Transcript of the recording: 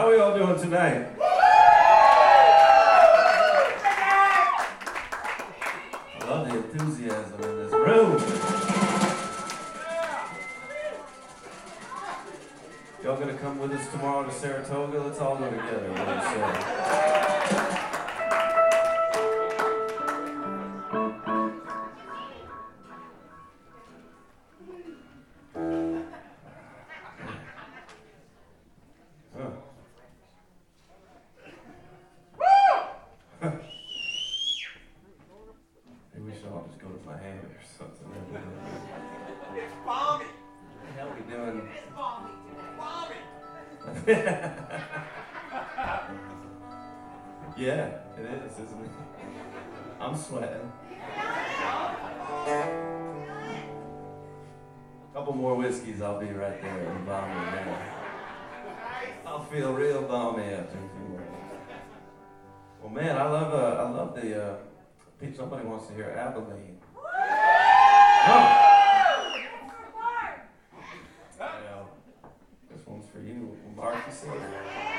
How are we all doing tonight? I love the enthusiasm in this room. Y'all gonna come with us tomorrow to Saratoga? Let's all go together. What do you say? Maybe we should all just go to Miami or something. It's balmy. What the hell are we doing? It's balmy. Balmy. Yeah, it is, isn't it? I'm sweating. A couple more whiskeys, I'll be right there and balmy now. I'll feel real balmy after a few more. Well, man, I love the. Pete, somebody wants to hear Abilene. Oh. Yeah, this one's for you, Mark. You see it?